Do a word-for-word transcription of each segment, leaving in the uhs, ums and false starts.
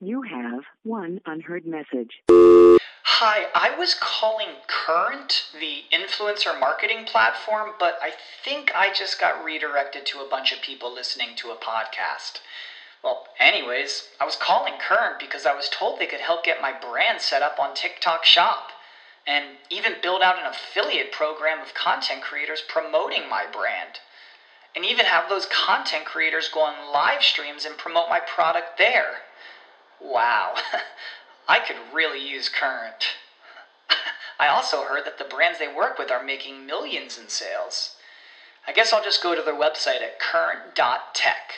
You have one unheard message. Hi, I was calling Current, the influencer marketing platform, but I think I just got redirected to a bunch of people listening to a podcast. Well, anyways, I was calling Current because I was told they could help get my brand set up on TikTok Shop, and even build out an affiliate program of content creators promoting my brand, and even have those content creators go on live streams and promote my product there. Wow, I could really use Current. I also heard that the brands they work with are making millions in sales. I guess I'll just go to their website at current dot tech.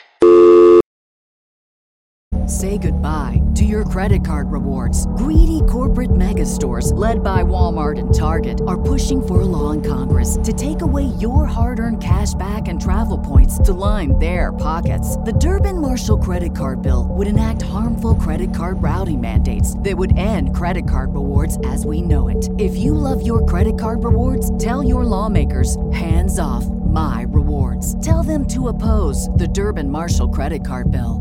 Say goodbye to your credit card rewards. Greedy corporate mega stores, led by Walmart and Target, are pushing for a law in Congress to take away your hard-earned cash back and travel points to line their pockets. The Durbin-Marshall credit card bill would enact harmful credit card routing mandates that would end credit card rewards as we know it. If you love your credit card rewards, tell your lawmakers, hands off my rewards. Tell them to oppose the Durbin-Marshall credit card bill.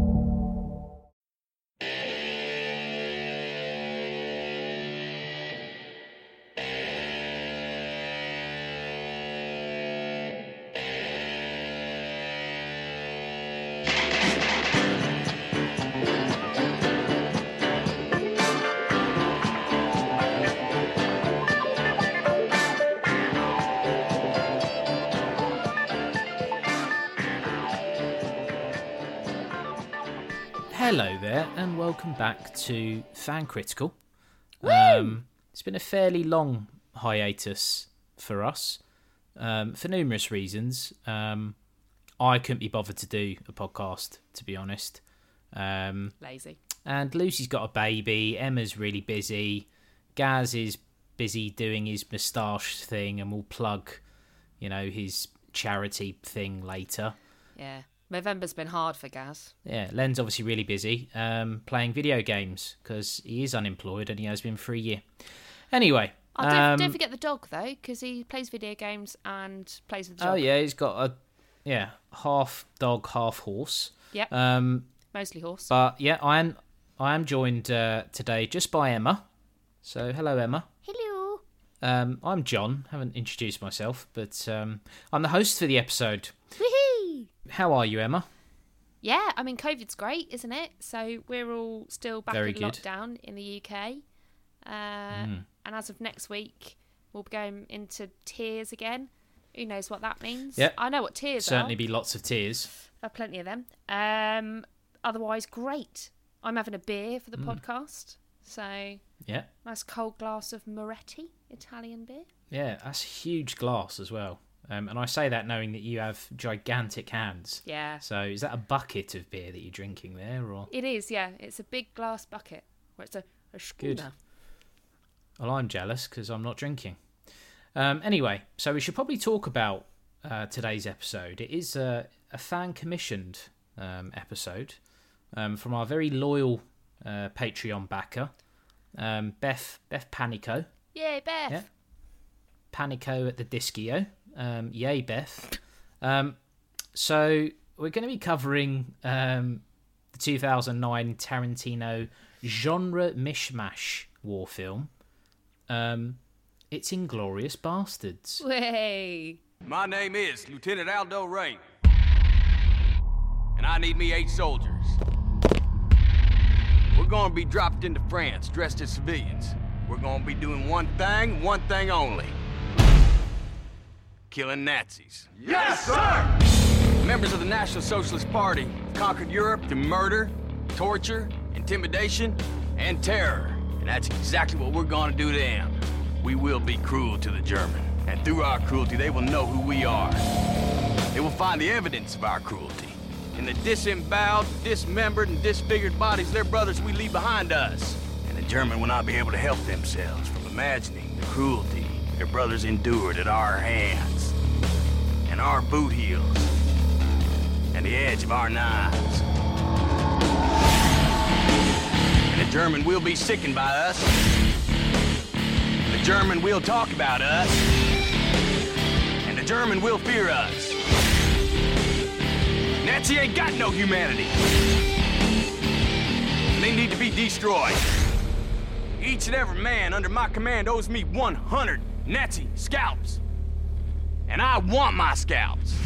Hello there, and welcome back to Fan Critical. Um, it's been a fairly long hiatus for us, um, for numerous reasons. Um, I couldn't be bothered to do a podcast, to be honest. Um, Lazy. And Lucy's got a baby, Emma's really busy, Gaz is busy doing his moustache thing, and we'll plug, you know, his charity thing later. Yeah. November's been hard for Gaz. Yeah, Len's obviously really busy um, playing video games because he is unemployed and he has been for a year. Anyway. Oh, don't, um, don't forget the dog, though, because he plays video games and plays with the dog. Oh, yeah, he's got a yeah half dog, half horse. Yep, um, mostly horse. But, yeah, I am, I am joined uh, today just by Emma. So, hello, Emma. Hello. Um, I'm John. Haven't introduced myself, but um, I'm the host for the episode. Woohoo! How are you, Emma? Yeah, I mean, COVID's great, isn't it? So we're all still back Very in good. lockdown in the U K. Uh, Mm. And as of next week, we'll be going into tiers again. Who knows what that means? Yep. I know what tiers Certainly are. be lots of tears. There are plenty of them. Um, otherwise, great. I'm having a beer for the Mm. podcast. So, Yeah. nice cold glass of Moretti, Italian beer. Yeah, that's a huge glass as well. Um, and I say that knowing that you have gigantic hands. Yeah. So is that a bucket of beer that you're drinking there, or? It is, yeah. It's a big glass bucket. Or it's a, a schooner. Good. Well, I'm jealous because I'm not drinking. Um, anyway, so we should probably talk about uh, today's episode. It is a, a fan-commissioned um, episode um, from our very loyal uh, Patreon backer, um, Beth Beth Panico. Yay, Beth. Yeah. Panico at the Discio. Um, yay, Beth. Um, so we're going to be covering um, the two thousand nine Tarantino genre mishmash war film. Um, it's Inglourious Bastards. Way. My name is Lieutenant Aldo Rain, and I need me eight soldiers. We're gonna be dropped into France dressed as civilians. We're gonna be doing one thing, one thing only. Killing Nazis. Yes, sir! Members of the National Socialist Party conquered Europe through murder, torture, intimidation, and terror. And that's exactly what we're gonna do to them. We will be cruel to the German. And through our cruelty, they will know who we are. They will find the evidence of our cruelty in the disemboweled, dismembered, and disfigured bodies of their brothers we leave behind us. And the German will not be able to help themselves from imagining the cruelty their brothers endured at our hands, and our boot heels, and the edge of our knives. And the German will be sickened by us. And the German will talk about us. And the German will fear us. Nazi ain't got no humanity. they need to be destroyed. Each and every man under my command owes me one hundred Nazi scalps. And I want my scalps.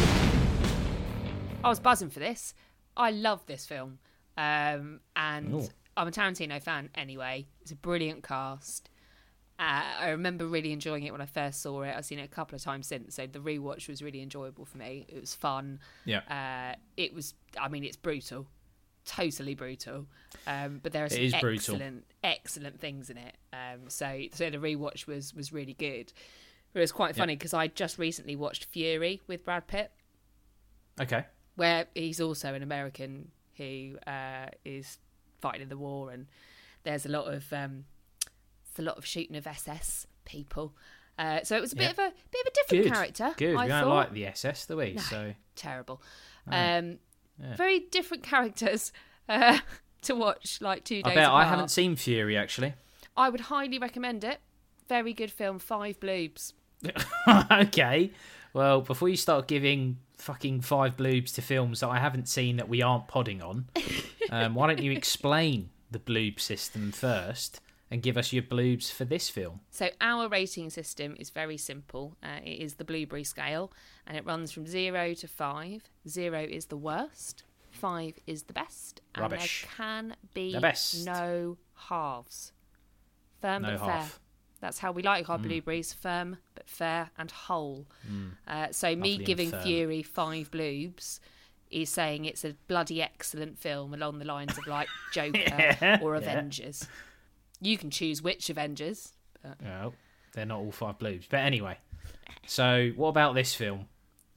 I was buzzing for this. I love this film. Um, and Ooh. I'm a Tarantino fan anyway. It's a brilliant cast. Uh, I remember really enjoying it when I first saw it. I've seen it a couple of times since, so the rewatch was really enjoyable for me. It was fun. Yeah. Uh, it was, I mean, it's brutal. Totally brutal. Um, but there are some It is brutal. excellent, excellent things in it. Um, so, so the rewatch was, was really good. It was quite funny because I just recently watched Fury with Brad Pitt, Okay. where he's also an American who uh, is fighting in the war, and there's a lot of um, it's a lot of shooting of S S people. Uh, so it was a bit Yeah. of a bit of a different Good. character. Good. I we don't thought. like the S S, do we? No. So Terrible. Oh. Um, Yeah. Very different characters uh, to watch, like two days I bet apart. I haven't seen Fury actually. I would highly recommend it. Very good film. Five bloobs. Okay. Well, before you start giving fucking five bloobs to films that I haven't seen that we aren't podding on, um, why don't you explain the bloob system first and give us your bloobs for this film? So our rating system is very simple. Uh, it is the Blueberry scale, and it runs from zero to five. Zero is the worst. Five is the best. And Rubbish. there can be The best. no halves. Firm No but fair. half. That's how we like our blueberries, firm but fair and whole. Uh, so me Lovely and giving firm. Fury five bloobs is saying it's a bloody excellent film along the lines of like Joker Yeah, or yeah. Avengers. You can choose which Avengers. But... No, they're not all five bloobs. But anyway, so what about this film?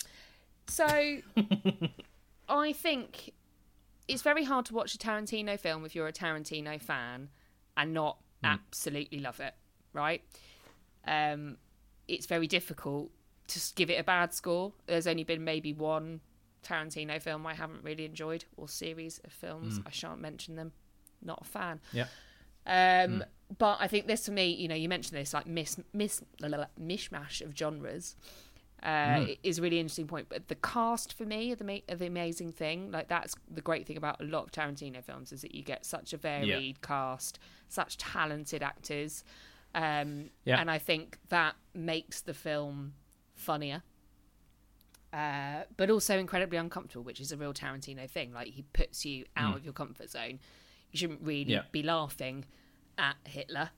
So I think it's very hard to watch a Tarantino film if you're a Tarantino fan and not absolutely love it, right? Um, it's very difficult to s- give it a bad score. There's only been maybe one Tarantino film I haven't really enjoyed, or series of films. I shan't mention them. Not a fan. Yeah. Um, But I think this, for me, you know, you mentioned this, like miss, miss, la, la, la, mishmash of genres. Uh, is a really interesting point. But the cast for me are the, ma- are the amazing thing. Like, that's the great thing about a lot of Tarantino films, is that you get such a varied cast, such talented actors. Um, Yeah. And I think that makes the film funnier. Uh, but also incredibly uncomfortable, which is a real Tarantino thing. Like, he puts you out of your comfort zone. You shouldn't really Yeah. be laughing at Hitler.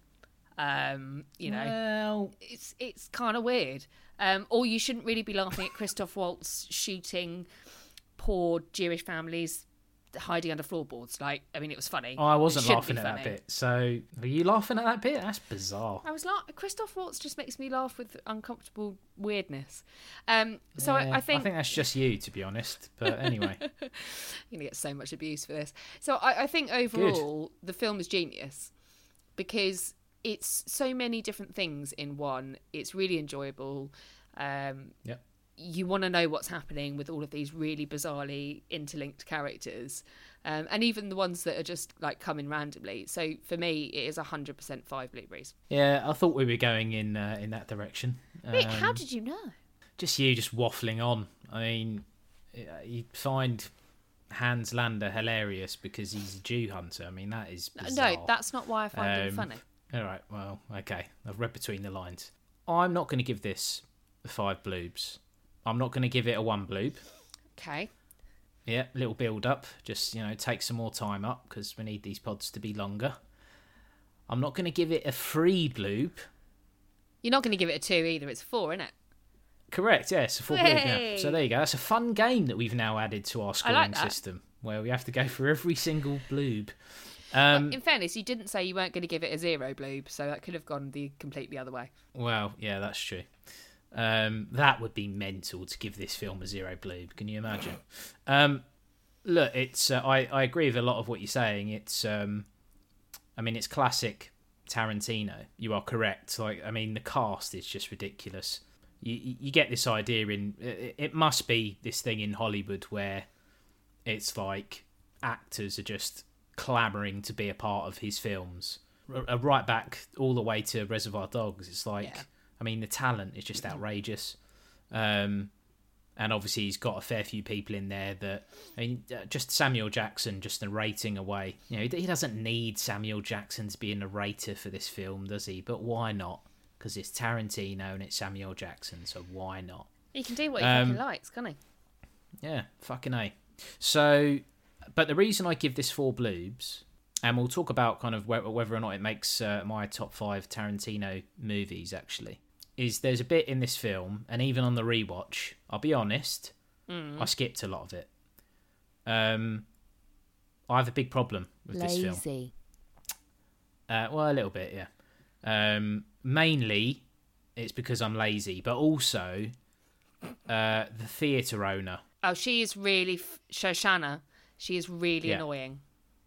Um, you know, Well, it's it's kind of weird. Um, or you shouldn't really be laughing at Christoph Waltz shooting poor Jewish families hiding under floorboards. Like, I mean, it was funny. I It wasn't shouldn't laughing be at that funny. bit. So, were you laughing at that bit? That's bizarre. I was like, Christoph Waltz just makes me laugh with uncomfortable weirdness. Um, so Yeah, I, I think I think that's just you, to be honest. But anyway, you're gonna get so much abuse for this. So I, I think overall the film is genius because it's so many different things in one. It's really enjoyable. Um, yeah. you want to know what's happening with all of these really bizarrely interlinked characters, um, and even the ones that are just like coming randomly. So for me, it is one hundred percent five blueberries. Yeah, I thought we were going in uh, in that direction. Wait, how Um, did you know? Just you just waffling on. I mean, uh, you find Hans Lander hilarious because he's a Jew hunter. I mean, that is bizarre. No, that's not why I find him Um, funny. All right, well, okay. I've read between the lines. I'm not going to give this five bloobs. I'm not going to give it a one bloob. Okay. Yeah, little build up. Just, you know, take some more time up because we need these pods to be longer. I'm not going to give it a three bloob. You're not going to give it a two either. It's four, isn't it? Correct, yes, a four bloob. Yeah. Hey! So there you go. That's a fun game that we've now added to our I scoring like that. system where we have to go for every single bloob. Um, In fairness, you didn't say you weren't going to give it a zero bloob, so that could have gone the completely other way. Well, yeah, that's true. Um, that would be mental to give this film a zero bloob. Can you imagine? Um, look, it's uh, I I agree with a lot of what you're saying. It's um, I mean, it's classic Tarantino. You are correct. Like, I mean, the cast is just ridiculous. You you you get this idea in it, it must be this thing in Hollywood where it's like actors are just clamoring to be a part of his films. R- right back all the way to Reservoir Dogs. It's like. Yeah. I mean, the talent is just outrageous. Um, and obviously he's got a fair few people in there that, I mean, uh, just Samuel Jackson just narrating away. You know, he doesn't need Samuel Jackson to be a narrator for this film, does he? But why not? Because it's Tarantino and it's Samuel Jackson, so why not? He can do what he Um, fucking likes, can't he? Yeah, fucking A. So, but the reason I give this four bloobs, and we'll talk about kind of whether or not it makes uh, my top five Tarantino movies, actually, is there's a bit in this film, and even on the rewatch, I'll be honest, mm. I skipped a lot of it. Um, I have a big problem with Lazy. this film. Uh, well, a little bit, yeah. Um, mainly, it's because I'm lazy, but also uh, the theatre owner. Oh, she is really... F- Shoshana, she is really Yeah. annoying.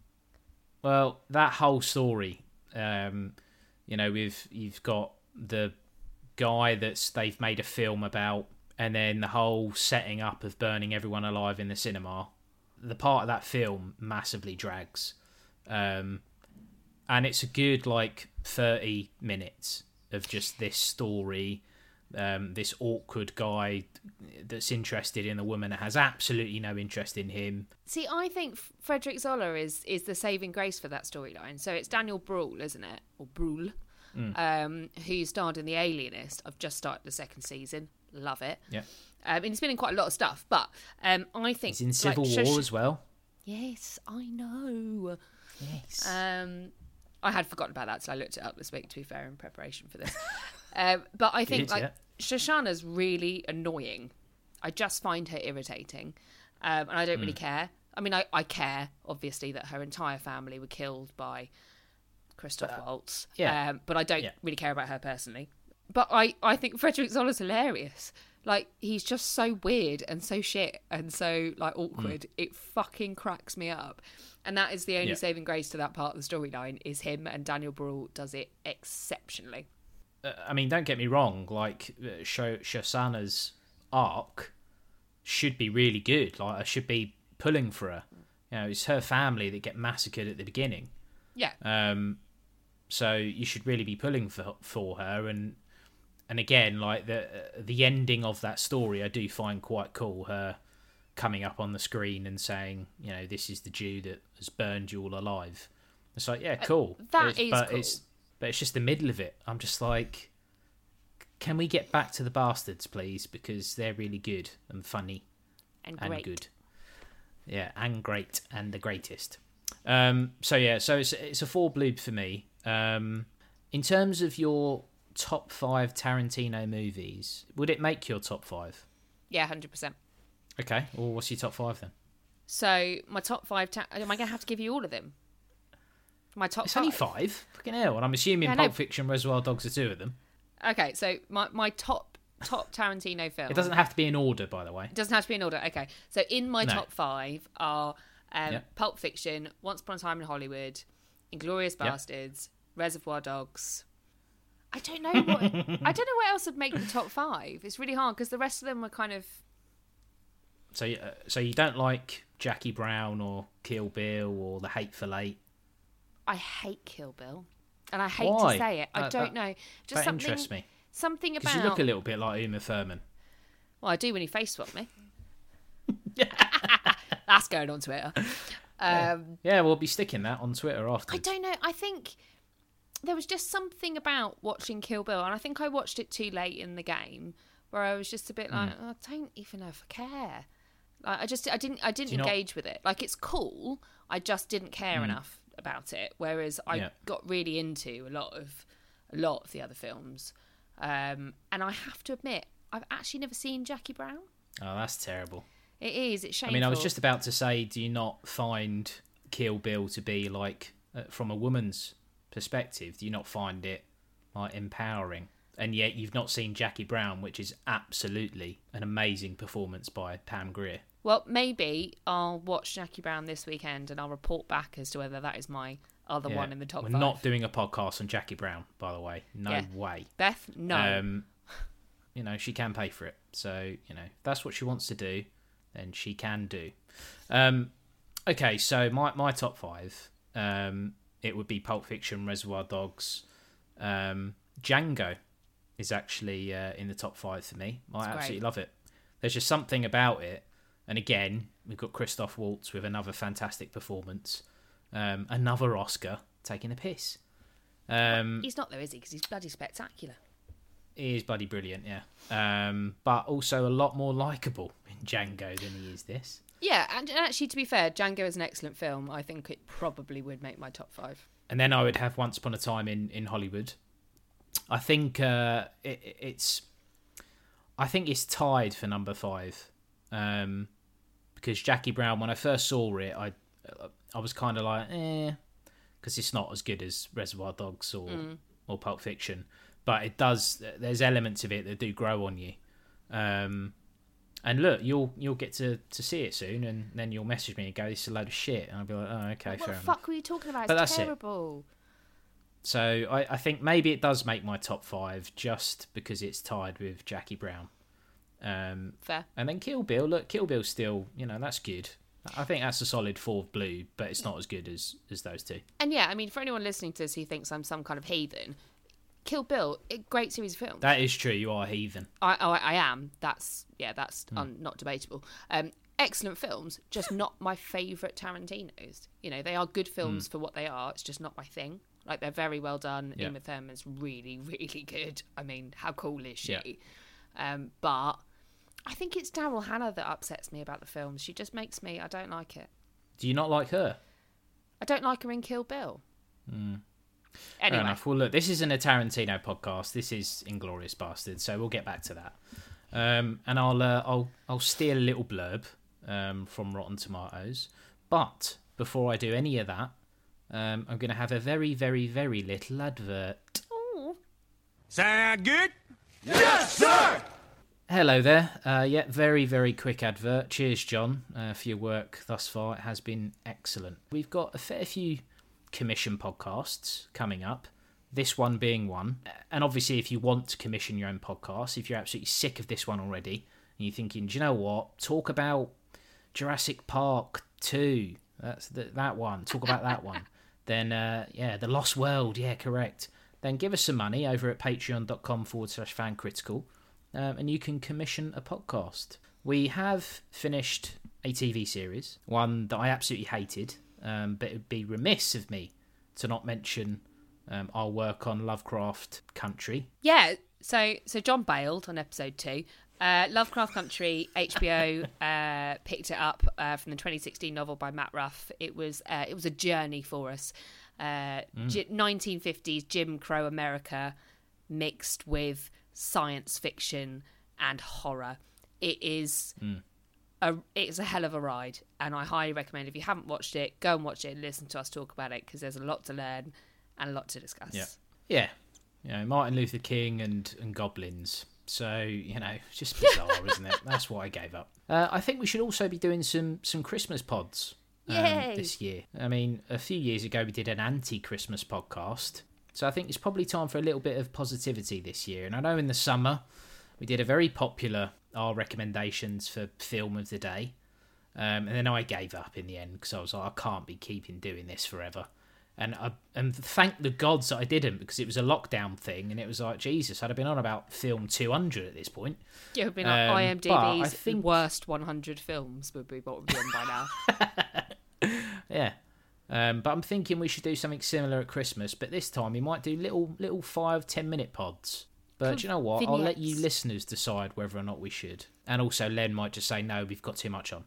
Well, that whole story, um, you know, we've you've got the guy that's they've made a film about, and then the whole setting up of burning everyone alive in the cinema. The part of that film massively drags, um, and it's a good like thirty minutes of just this story. Um, this awkward guy that's interested in a woman that has absolutely no interest in him. See, I think Frederick Zoller is is the saving grace for that storyline. So it's Daniel Bruhl, isn't it? Or Bruhl, mm. um, who starred in The Alienist. I've just started the second season. Love it. Yeah. Um, and he's been in quite a lot of stuff. But um, I think... He's in Civil like, War Shosh- as well. Yes, I know. Yes. Um, I had forgotten about that, so I looked it up this week, to be fair, in preparation for this. um, but I think, Good, like... yeah. Shoshana's really annoying. I just find her irritating. Um, and I don't really Mm. care. I mean, I, I care, obviously, that her entire family were killed by Christoph Uh, Waltz. yeah. Um, but I don't Yeah. really care about her personally. But I, I think Frederick Zoller's hilarious. Like, he's just so weird and so shit and so, like, awkward. Mm. It fucking cracks me up. And that is the only Yeah. saving grace to that part of the storyline, is him, and Daniel Bruhl does it exceptionally. I mean, don't get me wrong. Like, Shoshana's arc should be really good. Like, I should be pulling for her. You know, it's her family that get massacred at the beginning. Yeah. Um. So you should really be pulling for for her, and and again, like the the ending of that story, I do find quite cool. Her coming up on the screen and saying, you know, this is the Jew that has burned you all alive. It's like, yeah, cool. Uh, that it's, is but cool. It's, But it's just the middle of it. I'm just like, can we get back to the bastards, please? Because they're really good and funny And and, great. good. Yeah, and great and the greatest. Um, so yeah, so it's it's a four bloob for me. Um, in terms of your top five Tarantino movies, would it make your top five? Yeah, one hundred percent. Okay, well, what's your top five then? So my top five... Ta- am I going to have to give you all of them? My top It's five? only five. Fucking hell. And I'm assuming Yeah, no. Pulp Fiction, Reservoir Dogs are two of them. Okay, so my, my top top Tarantino film... It doesn't have to be in order, by the way. It doesn't have to be in order. Okay, so in my No. top five are um, Yeah. Pulp Fiction, Once Upon a Time in Hollywood, Inglourious Yep. Bastards, Reservoir Dogs. I don't know what I don't know what else would make the top five. It's really hard because the rest of them were kind of... So, uh, so you don't like Jackie Brown or Kill Bill or The Hateful Eight? I hate Kill Bill, and I hate Why? to say it. I That- don't that- know. Just that something, interests me. Something Because about... you look a little bit like Uma Thurman. Well, I do when you face swap me. That's going on Twitter. Um, Yeah, we'll be sticking that on Twitter after. I don't know. I think there was just something about watching Kill Bill, and I think I watched it too late in the game, where I was just a bit like, oh, I don't even know if I care. Like, I just, I didn't, I didn't Do you not- engage with it. Like, it's cool. I just didn't care enough about it. Whereas I Yeah. got really into a lot of, a lot of the other films. Um, and I have to admit, I've actually never seen Jackie Brown. Oh, that's terrible. It is. It's shameful. I mean, I was just about to say, do you not find Kill Bill to be like, uh, from a woman's perspective, do you not find it like empowering? And yet you've not seen Jackie Brown, which is absolutely an amazing performance by Pam Grier. Well, maybe I'll watch Jackie Brown this weekend and I'll report back as to whether that is my other Yeah. one in the top We're five. not doing a podcast on Jackie Brown, by the way. No Yeah. way. Beth, no. Um, you know, she can pay for it. So, you know, if that's what she wants to do, then she can do. Um, okay, so my, my top five, um, it would be Pulp Fiction, Reservoir Dogs. Um, Django is actually uh, in the top five for me. I That's absolutely great. love it. There's just something about it. And again, we've got Christoph Waltz with another fantastic performance. Um, another Oscar taking a piss. Um, he's not though, is he? Because he's bloody spectacular. He is bloody brilliant, yeah. Um, but also a lot more likeable in Django than he is this. Yeah, and actually, to be fair, Django is an excellent film. I think it probably would make my top five. And then I would have Once Upon a Time in, in Hollywood. I think uh, it, it's, I think it's tied for number five, um, because Jackie Brown. When I first saw it, I, I was kind of like, eh, because it's not as good as Reservoir Dogs or mm. or Pulp Fiction, but it does. There's elements of it that do grow on you. Um, And look, you'll you'll get to, to see it soon, and then you'll message me and go, "This is a load of shit," and I'll be like, "Oh, okay, what fair enough." What the fuck were you talking about? But it's that's terrible. It. So I, I think maybe it does make my top five just because it's tied with Jackie Brown. Um, Fair. And then Kill Bill. Look, Kill Bill's still, you know, that's good. I think that's a solid four blue, but it's not as good as, as those two. And yeah, I mean, for anyone listening to this who thinks I'm some kind of heathen, Kill Bill, a great series of films. That is true. You are a heathen. I, I, I am. That's yeah. That's mm. un, not debatable. Um, excellent films, just not my favourite Tarantino's. You know, they are good films mm. for what they are. It's just not my thing. Like, they're very well done. Yeah. Uma Thurman's really, really good. I mean, how cool is she? Yeah. Um, but I think it's Daryl Hannah that upsets me about the films. She just makes me. I don't like it. Do you not like her? I don't like her in Kill Bill. Mm. Anyway. Fair enough. Well, look, this isn't a Tarantino podcast. This is Inglourious Basterds, so we'll get back to that. Um, and I'll uh, I'll I'll steal a little blurb um, from Rotten Tomatoes. But before I do any of that, um, I'm going to have a very, very, very little advert. Oh. Sound good? Yes, sir! Hello there. Uh, yeah, very, very quick advert. Cheers, John, uh, for your work thus far. It has been excellent. We've got a fair few commission podcasts coming up, this one being one. And obviously, if you want to commission your own podcast, if you're absolutely sick of this one already, and you're thinking, do you know what? Talk about Jurassic Park two. That's the, that one. Talk about that one. Then, uh, yeah, The Lost World. Yeah, correct. Then give us some money over at patreon.com forward slash fancritical. Um, and you can commission a podcast. We have finished a T V series, one that I absolutely hated, um, but it would be remiss of me to not mention um, our work on Lovecraft Country. Yeah, so so John bailed on episode two. Uh, Lovecraft Country, H B O uh, picked it up uh, from the twenty sixteen novel by Matt Ruff. It was uh, it was a journey for us. Uh, mm. G- nineteen fifties Jim Crow America mixed with science fiction and horror. It is mm. a it's a hell of a ride, and I highly recommend, if you haven't watched it, go and watch it and listen to us talk about it, because there's a lot to learn and a lot to discuss. Yeah, yeah, you know, Martin Luther King and and goblins. So, you know, it's just bizarre, isn't it? That's what I gave up. Uh, I think we should also be doing some some Christmas pods um, this year. I mean, a few years ago we did an anti-Christmas podcast. So I think it's probably time for a little bit of positivity this year. And I know in the summer we did a very popular our recommendations for film of the day. Um, and then I gave up in the end because I was like, I can't be keeping doing this forever. And I and thank the gods that I didn't, because it was a lockdown thing. And it was like, Jesus, I'd have been on about film two hundred at this point. Yeah, it would be like um, IMDb's think... worst one hundred films would be what would be on by now. Yeah. Um, but I'm thinking we should do something similar at Christmas, but this time we might do little little five, ten minute pods. But do you know what? Vignettes. I'll let you listeners decide whether or not we should. And also Len might just say, no, we've got too much on.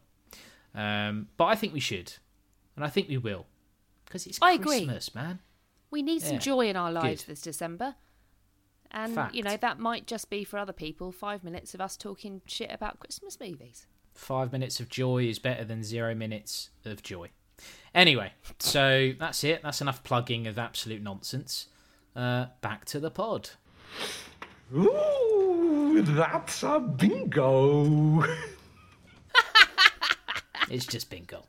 Um, but I think we should. And I think we will. Because it's I Christmas, agree. man. We need some yeah. joy in our lives Good. this December. And, Fact. you know, that might just be, for other people, five minutes of us talking shit about Christmas movies. Five minutes of joy is better than zero minutes of joy. Anyway, so that's it. That's enough plugging of absolute nonsense. Uh, back to the pod. Ooh, that's a bingo. It's just bingo.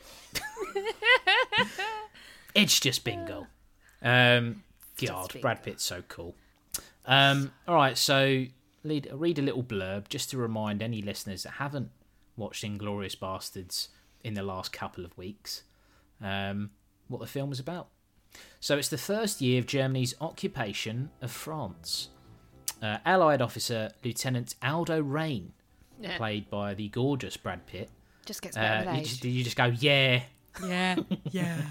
It's just bingo. Um, God, bingo. Brad Pitt's so cool. Um, all right, so lead, read a little blurb just to remind any listeners that haven't watched Inglourious Basterds in the last couple of weeks, um, what the film was about. So it's the first year of Germany's occupation of France. Uh, Allied officer Lieutenant Aldo Rain Yeah. played by the gorgeous Brad Pitt. Just gets better Uh, with you, age. just, you just go, yeah. Yeah, yeah.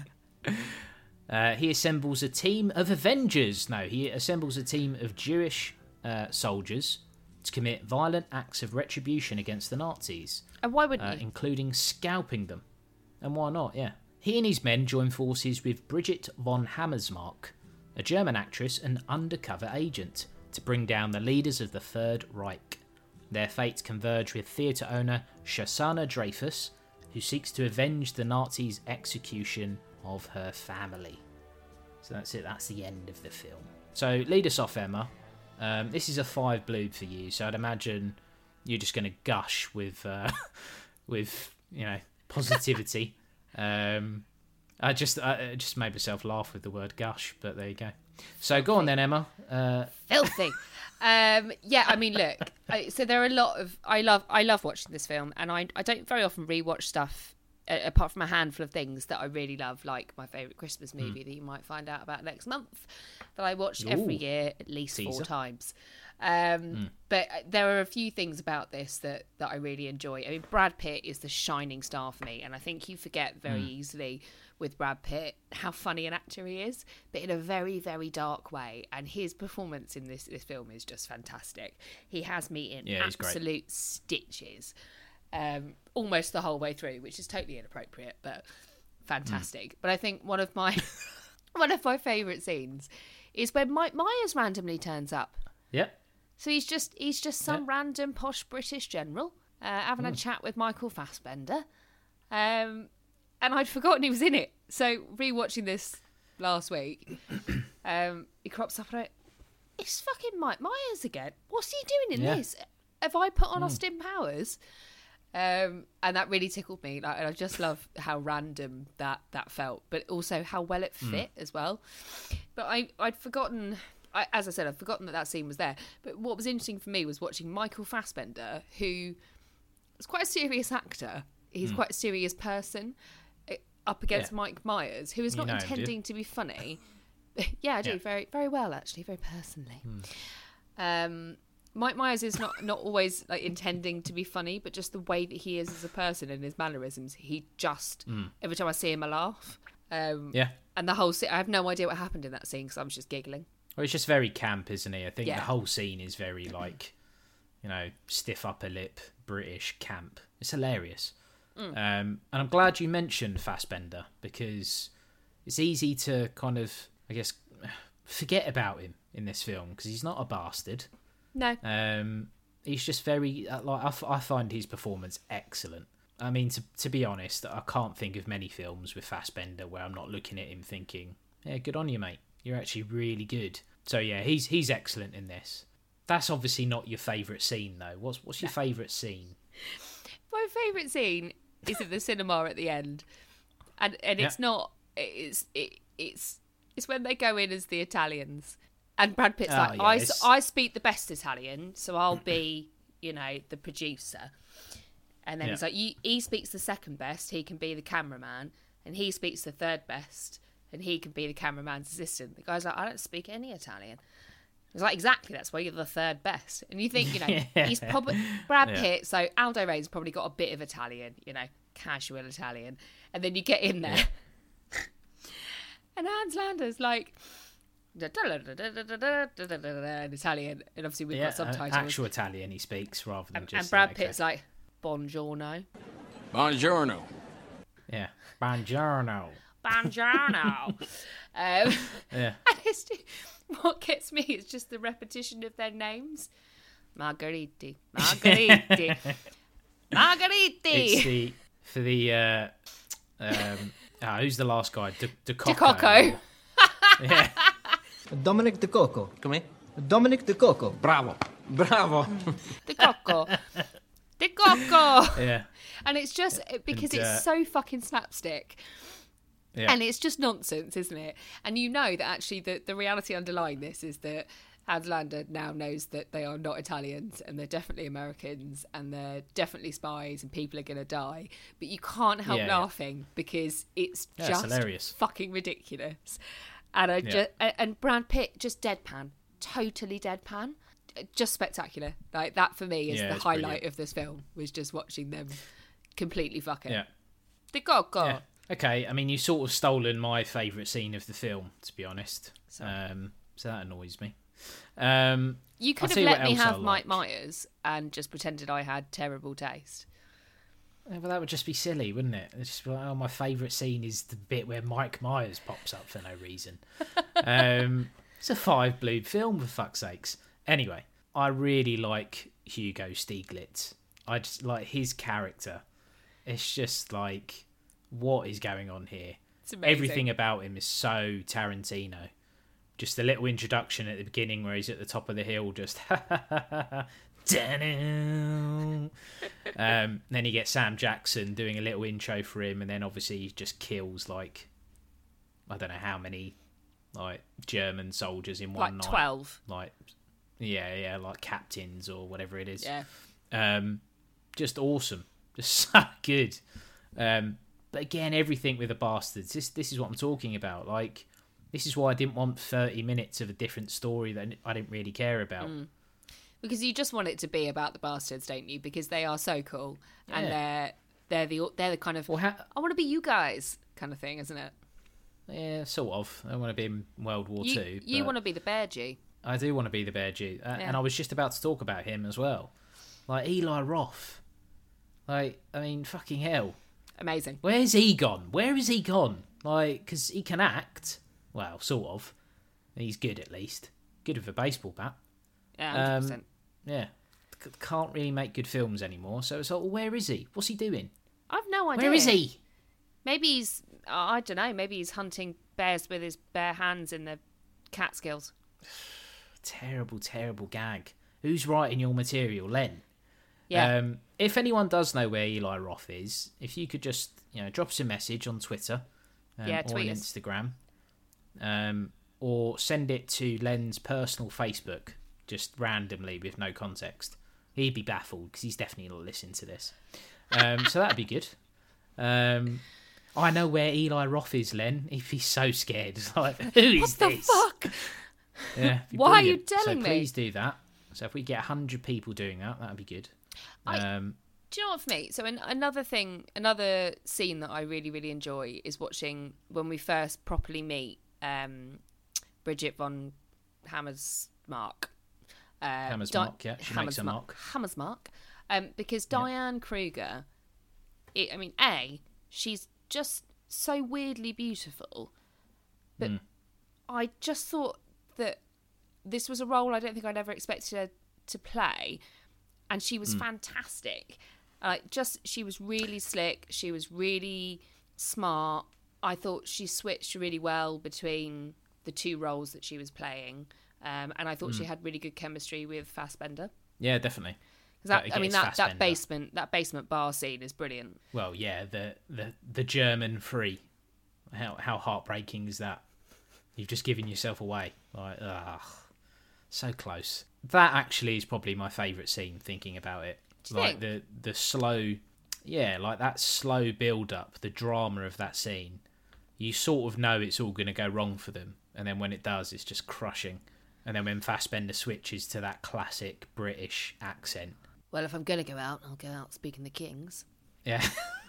Uh, he assembles a team of Avengers. No, he assembles a team of Jewish uh, soldiers to commit violent acts of retribution against the Nazis, And why wouldn't uh, you? including scalping them. And why not? Yeah. He and his men join forces with Brigitte von Hammersmark, a German actress and undercover agent, to bring down the leaders of the Third Reich. Their fates converge with theatre owner Shosanna Dreyfus, who seeks to avenge the Nazis' execution of her family. So that's it, that's the end of the film. So lead us off, Emma. Um, this is a five blue for you, so I'd imagine you're just going to gush with, uh, with you know, positivity. um, I just I just made myself laugh with the word gush, but there you go. So go on then, Emma. Uh, Filthy. Um, yeah, I mean, look. I, so there are a lot of I love I love watching this film, and I I don't very often rewatch stuff uh, apart from a handful of things that I really love, like my favourite Christmas movie mm. that you might find out about next month, that I watch Ooh. every year at least Teaser. four times. Um, mm. But there are a few things about this that, that I really enjoy. I mean, Brad Pitt is the shining star for me, and I think you forget very mm. easily with Brad Pitt how funny an actor he is, but in a very, very dark way. And his performance in this this film is just fantastic. He has me in yeah, absolute stitches, um, almost the whole way through, which is totally inappropriate, but fantastic. Mm. But I think one of my one of my favourite scenes is when Mike Myers randomly turns up. Yep. So he's just he's just some yep. random posh British general uh, having mm. a chat with Michael Fassbender. Um, and I'd forgotten he was in it. So rewatching this last week, um, he crops up and I, it's fucking Mike Myers again. What's he doing in yeah. this? Have I put on mm. Austin Powers? Um, and that really tickled me. Like, and I just love how random that, that felt, but also how well it fit mm. as well. But I I'd forgotten. I, as I said, I'd forgotten that that scene was there. But what was interesting for me was watching Michael Fassbender, who is quite a serious actor. He's mm. quite a serious person, up against yeah. Mike Myers, who is not you know, intending to be funny. yeah, I do. Yeah. Very very well, actually. Very personally. Mm. Um, Mike Myers is not, not always like intending to be funny, but just the way that he is as a person and his mannerisms, he just, mm. every time I see him, I laugh. Um, yeah. And the whole scene, I have no idea what happened in that scene because I was just giggling. Well, it's just very camp, isn't he? I think yeah. the whole scene is very, like, you know, stiff upper lip, British camp. It's hilarious. Mm. Um, and I'm glad you mentioned Fassbender because it's easy to kind of, I guess, forget about him in this film because he's not a bastard. No. Um, he's just very, like, I, f- I find his performance excellent. I mean, to to be honest, I can't think of many films with Fassbender where I'm not looking at him thinking, yeah, good on you, mate. You're actually really good. So yeah, he's he's excellent in this. That's obviously not your favourite scene though. What's what's your favourite scene? My favourite scene is at the cinema at the end, and and it's yeah. not it's it, it's it's when they go in as the Italians, and Brad Pitt's oh, like, yeah, I it's... I speak the best Italian, so I'll be you know the producer, and then yeah. he's like, you, he speaks the second best, he can be the cameraman, and he speaks the third best. And he can be the cameraman's assistant. The guy's like, I don't speak any Italian. He's like, exactly, that's why you're the third best. And you think, you know, yeah. he's probably Brad yeah. Pitt, so Aldo Ray's probably got a bit of Italian, you know, casual Italian. And then you get in there, yeah. and Hans Lander's like, in Italian, and obviously we've yeah, got subtitles. Actual Italian he speaks rather than and, just. And Brad that, Pitt's okay. like, buongiorno. Buongiorno. Yeah, buongiorno. Buongiorno. um, yeah. And it's just, what gets me is just the repetition of their names. Margheriti, Margheriti, Margheriti. It's the for the uh, um, oh, who's the last guy? De, De Coco. De Coco. Yeah. Dominic De Coco. Come Dominic De Coco. Bravo, bravo. De Coco. De Coco. Yeah. And it's just because and, uh, it's so fucking slapstick. Yeah. And it's just nonsense, isn't it? And you know that actually the, the reality underlying this is that Hans Lander now knows that they are not Italians and they're definitely Americans and they're definitely spies and people are going to die. But you can't help yeah, laughing yeah. because it's yeah, just it's hilarious. fucking ridiculous. And I yeah. just and Brad Pitt just deadpan, totally deadpan. just spectacular. Like that for me is Yeah, the it's highlight brilliant. of this film, was just watching them completely fuck it. Yeah. The Coco. Yeah. Okay, I mean, you've sort of stolen my favourite scene of the film, to be honest. Sorry. Um, so that annoys me. Um, You could I'll have tell you let what me else I have Mike like. Myers and just pretended I had terrible taste. Yeah, well, that would just be silly, wouldn't it? It's just like, oh, my favourite scene is the bit where Mike Myers pops up for no reason. um, it's a five blue film, for fuck's sakes. Anyway, I really like Hugo Stieglitz. I just like his character. It's just like, what is going on here? It's amazing. Everything about him is so Tarantino. Just a little introduction at the beginning where he's at the top of the hill, just um, then you get Sam Jackson doing a little intro for him, and then obviously he just kills like I don't know how many like German soldiers in one Like night. twelve. Like yeah, yeah, like captains or whatever it is. Yeah. Um, just awesome, just so good. Um, but again, everything with the bastards. This this is what I'm talking about. Like, this is why I didn't want thirty minutes of a different story that I didn't really care about. Mm. Because you just want it to be about the bastards, don't you? Because they are so cool, and Yeah. they're they're the they're the kind of Well, how, I want to be you guys kind of thing, isn't it? yeah, sort of. I want to be in World War You Two. you but want to be the Bear G. I do want to be the Bear Jew, uh, Yeah. and I was just about to talk about him as well. Like Eli Roth. Like, I mean, fucking hell. Amazing. Where's he gone? Where is he gone? Like, because he can act. Well, sort of. He's good at least. Good with a baseball bat. Yeah, one hundred Um, percent. Yeah. C- Can't really make good films anymore. So it's like, well, where is he? What's he doing? I've no idea. Where is he? Maybe he's uh, I don't know. Maybe he's hunting bears with his bare hands in the Catskills. Terrible, terrible gag. Who's writing your material, Len? Yeah. Um, if anyone does know where Eli Roth is, if you could just, you know, drop us a message on Twitter um, Yeah, or on tweet us. Instagram, um, or send it to Len's personal Facebook, just randomly with no context. He'd be baffled because he's definitely not listening to this. Um, so that'd be good. Um, I know where Eli Roth is, Len. He'd be so scared. It's like, who is What the this? fuck? Yeah, it'd be Why are you brilliant. telling so me? please do that. So if we get one hundred people doing that, that'd be good. I- Um, Do you know what, for me? So an, another thing, another scene that I really, really enjoy is watching when we first properly meet um, Bridget von Hammersmark. Uh, Hammersmark, yeah, she makes a Hammersmark. mark. Hammersmark. Um, because Diane Kruger, it, I mean, A, she's just so weirdly beautiful, but Mm. I just thought that this was a role I don't think I'd ever expected her to play, and she was fantastic. Like, just she was really slick. She was really smart. I thought she switched really well between the two roles that she was playing, um, and I thought she had really good chemistry with Fassbender. Yeah, definitely. 'Cause that, But I mean, again, that, it's that Fassbender. basement that basement bar scene is brilliant. Well, yeah, the the the German free. How how heartbreaking is that? You've just given yourself away. Like, ugh, so close. That actually is probably my favourite scene. Thinking about it, Do you like think? the the slow, yeah, like that slow build up, the drama of that scene. You sort of know it's all going to go wrong for them, and then when it does, it's just crushing. And then when Fassbender switches to that classic British accent, Well, if I'm going to go out, I'll go out speaking the Kings. yeah,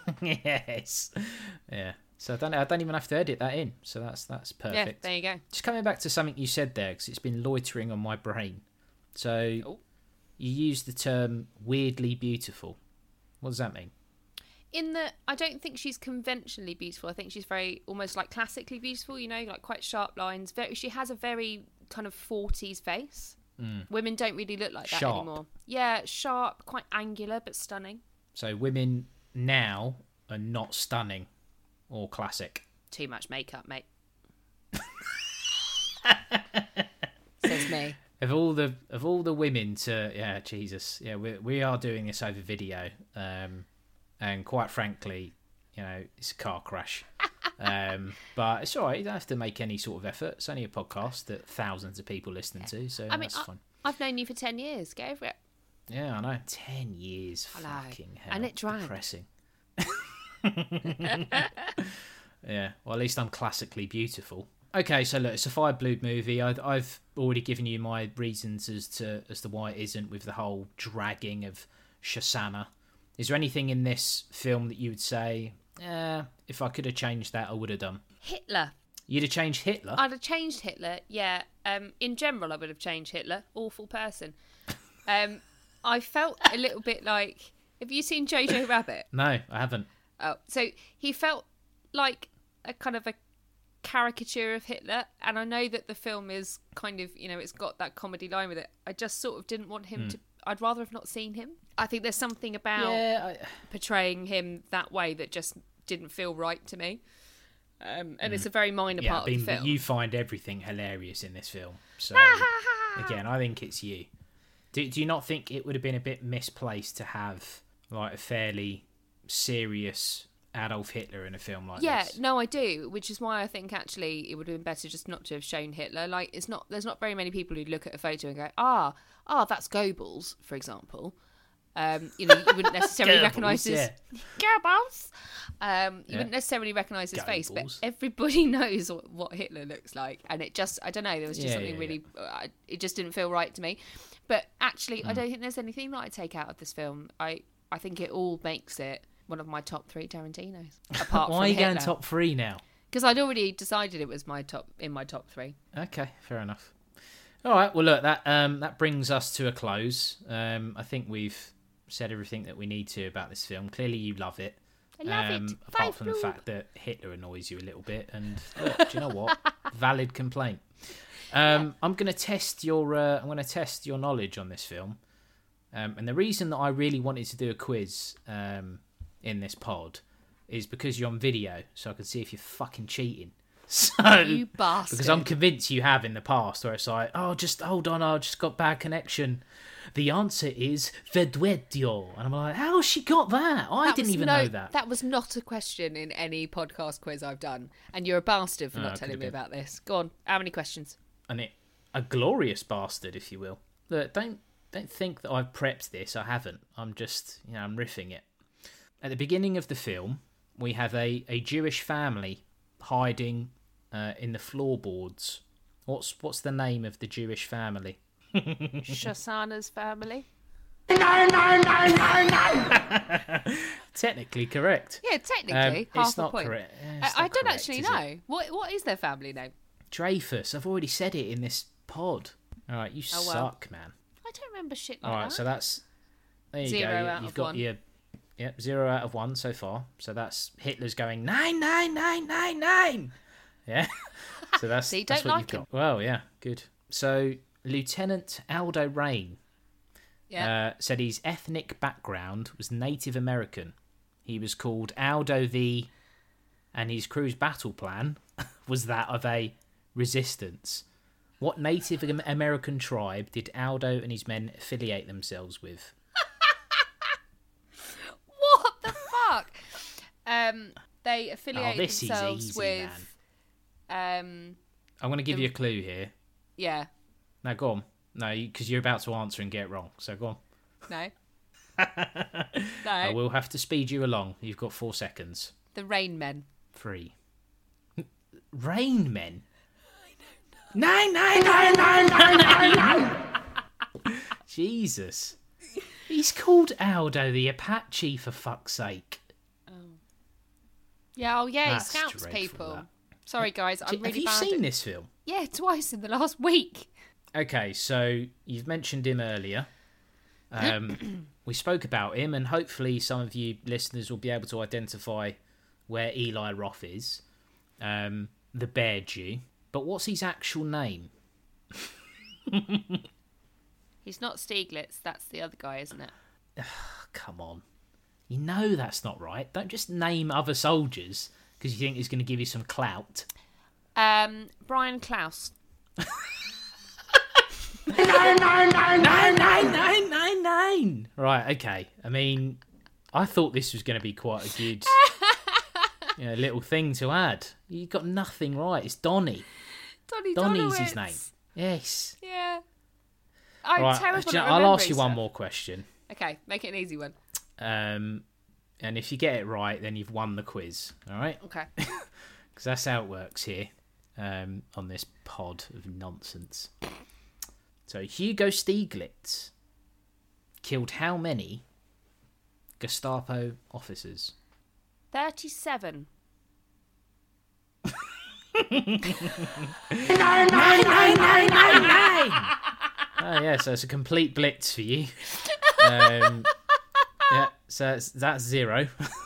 yes, yeah. So I don't, I don't even have to edit that in. So that's that's Yeah, perfect. there you go. Just coming back to something you said there, because it's been loitering on my brain. So Oh. you used the term weirdly beautiful. What does that mean? In that, I don't think she's conventionally beautiful. I think she's very, almost like classically beautiful, you know, like quite sharp lines. Very, she has a very kind of forties face. Women don't really look like that Sharp. anymore. Yeah, sharp, quite angular, but stunning. So women now are not stunning or classic. Too much makeup, mate. Says me. Of all the of all the women to yeah Jesus yeah we we are doing this over video, um, and quite frankly, you know, it's a car crash. Um, but it's all right. You don't have to make any sort of effort. It's only a podcast that thousands of people listening to, so I mean, that's I, fine. I've known you for ten years. Get over it. Yeah, I know. Ten years. I know. Fucking hell. And it dragged. Depressing. Yeah. Well, at least I'm classically beautiful. Okay, so look, it's a Fire Blue movie. I've, I've already given you my reasons as to as to why it isn't, with the whole dragging of Shosanna. Is there anything in this film that you would say, eh, if I could have changed that, I would have done? Hitler. You'd have changed Hitler? I'd have changed Hitler, yeah. Um, in general, I would have changed Hitler. Awful person. Um, I felt a little bit like... Have you seen Jojo Rabbit? No, I haven't. Oh, so he felt like a kind of a caricature of Hitler, and I know that the film is kind of, you know, it's got that comedy line with it. I just sort of didn't want him Hmm. to... I'd rather have not seen him. I think there's something about Yeah, I... portraying him that way that just didn't feel right to me. Um, and it's a very minor yeah, part I mean, of the film. you find everything hilarious in this film. So, again, I think it's you. Do, do you not think it would have been a bit misplaced to have like a fairly serious Adolf Hitler in a film like Yeah, this? no, I do, which is why I think actually it would have been better just not to have shown Hitler. Like, it's not, there's not very many people who look at a photo and go, ah, ah, that's Goebbels, for example. Um, you know, you wouldn't necessarily Goebbels, recognise his yeah. Goebbels. Um, you Yeah. wouldn't necessarily recognise his face, but Goebbels. everybody knows what, what Hitler looks like, and it just, I don't know, there was just Yeah, something yeah, really, uh, it just didn't feel right to me. But actually, Hmm. I don't think there's anything that I take out of this film. I, I think it all makes it one of my top three Tarantinos. Apart Why from are you going Hitler. top three now? Because I'd already decided it was my top in my top three. Okay, fair enough. All right, well, look, that um, that brings us to a close. Um, I think we've said everything that we need to about this film. Clearly, you love it. I love um, it. Apart Five from the blue. fact that Hitler annoys you a little bit, and look, do you know what? Valid complaint. Um, I'm going to test your uh, I'm going to test your knowledge on this film, um, and the reason that I really wanted to do a quiz um, in this pod is because you're on video, so I can see if you're fucking cheating. So, You bastard. because I'm convinced you have in the past, where it's like, oh, just hold on, I just got bad connection. The answer is Vedwedio. And I'm like, how's she got that? I That didn't was even no- know that. That was not a question in any podcast quiz I've done. And you're a bastard for Oh, not it telling could've me been. about this. Go on. How many questions? And it, a glorious bastard, if you will. Look, don't don't think that I've prepped this. I haven't. I'm just, you know, I'm riffing it. At the beginning of the film, we have a, a Jewish family hiding uh, in the floorboards. What's what's the name of the Jewish family? Shosanna's family. Technically correct. Yeah, technically, Um, half it's a not point. correct. Eh, it's I, I not don't correct, actually is it? know. What What is their family name? Dreyfus. I've already said it in this pod. All right, you Oh, well. suck, man. I don't remember shit like All right, that. so that's there you Zero go. out You've of got one. your yep zero out of one so far. So that's Hitler's going nine nine nine nine nine. Yeah. So that's See, that's don't what like you've got. Well, yeah, good. So Lieutenant Aldo Rain yeah. uh, said his ethnic background was Native American. He was called Aldo the, and his crew's battle plan was that of a resistance. What Native Am- American tribe did Aldo and his men affiliate themselves with? What the fuck? Um, they affiliate Oh, this is themselves easy, with. Um, I'm going to give you a clue here. yeah. Now, go on. No, because you're about to answer and get it wrong. So go on. No. no. I will have to speed you along. You've got four seconds. The Rain Men. Three. Rain Men? Nine, nine, nine, nine, nine, nine, nine. Jesus. He's called Aldo the Apache, for fuck's sake. Yeah, oh yeah, That's he scouts dreadful, people. that. Sorry, guys, I'm Have really you bad seen at... this film? Yeah, twice in the last week. Okay, so you've mentioned him earlier. Um, we spoke about him, and hopefully some of you listeners will be able to identify where Eli Roth is, um, the Bear Jew. But what's his actual name? He's not Stieglitz, that's the other guy, isn't it? Come on. You know that's not right. Don't just name other soldiers because you think he's going to give you some clout. Um, Brian Klaus. Nine, nine, nine, nine, nine, nine, nine, nine. Right, okay. I mean, I thought this was going to be quite a good you know, little thing to add. You got nothing right. It's Donny. Donny Donny's his Donowitz. name. Yes. Yeah. I'm Right, terrible do you at know, I'll ask remembering you one stuff. more question. Okay, make it an easy one. Um, and if you get it right, then you've won the quiz. All right? Okay. Because that's how it works here. um, on this pod of nonsense. So Hugo Stieglitz killed how many Gestapo officers? thirty-seven. nine, nine, nine, nine, nine, nine. Oh yeah, so it's a complete blitz for you. Um, yeah, so it's, that's zero.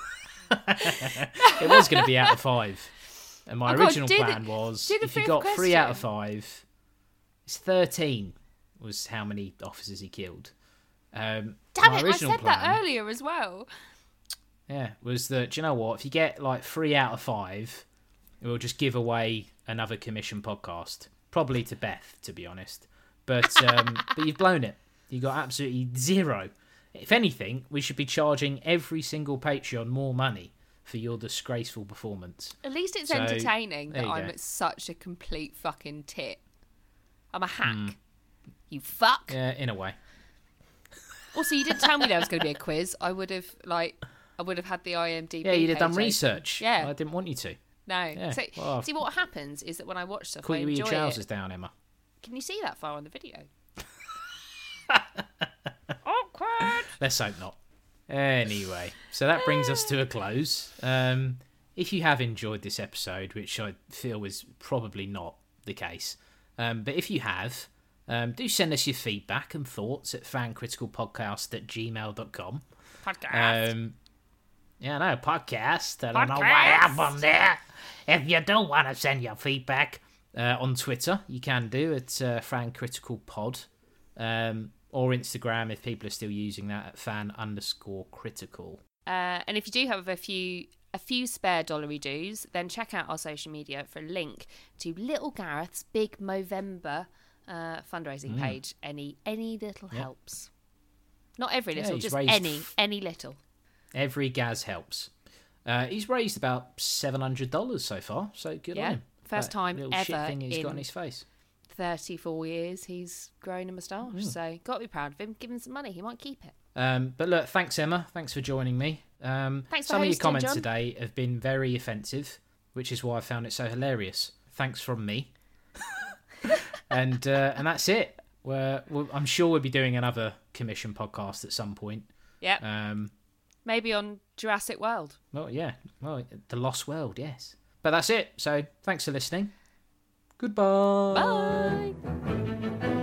It was going to be out of five, and my Oh, God, original do the- plan was do the if you fifth got three out of question. five, it's thirteen. Was how many officers he killed. Um, Damn my it, I original said plan, that earlier as well. Yeah, was that, do you know what? If you get like three out of five, we'll just give away another commission podcast. Probably to Beth, to be honest. But um, but you've blown it. You got absolutely zero. If anything, we should be charging every single Patreon more money for your disgraceful performance. At least it's So, entertaining there that you I'm go. such a complete fucking tit. I'm a hack. You fuck. Yeah, in a way. Also, you didn't tell me there was going to be a quiz. I would have, like, I would have had the I M D B. Yeah, you'd have done page open. research. Yeah. I didn't want you to. No. Yeah, So, well, see, what happens is that when I watch stuff, Caught I you with enjoy your trousers it. down, Emma. Can you see that far on the video? Awkward. Let's hope not. Anyway, so that brings us to a close. Um, if you have enjoyed this episode, which I feel is probably not the case, um, but if you have, um, do send us your feedback and thoughts at fancriticalpodcast at gmail dot com. Podcast. Um, yeah, no, podcast. I don't know what Podcast. happened there. If you do want to send your feedback uh, on Twitter, you can do at uh, fancriticalpod. Um, or Instagram if people are still using that at fan underscore critical. Uh, and if you do have a few a few spare dollary doos, then check out our social media for a link to Little Gareth's big Movember uh, fundraising page. Any any little Yep. helps. Not every Yeah, little, he's just raised any f- any little. Every Gaz helps. Uh, he's raised about seven hundred dollars so far, so good Yeah, on him. first That time little ever shit thing he's got in- on his face. thirty-four years he's grown a moustache, Hmm. so got to be proud of him. Give him some money, he might keep it. Um, but look, thanks Emma. Thanks for joining me. Um, Thanks for some of your hosting, comments John. today have been very offensive, which is why I found it so hilarious. Thanks from me. and uh, and that's it. We're, we're, I'm sure we'll be doing another commission podcast at some point. Yep, Um, maybe on Jurassic World. well, yeah. Well, the Lost World, yes. But that's it. So thanks for listening. Goodbye. Bye.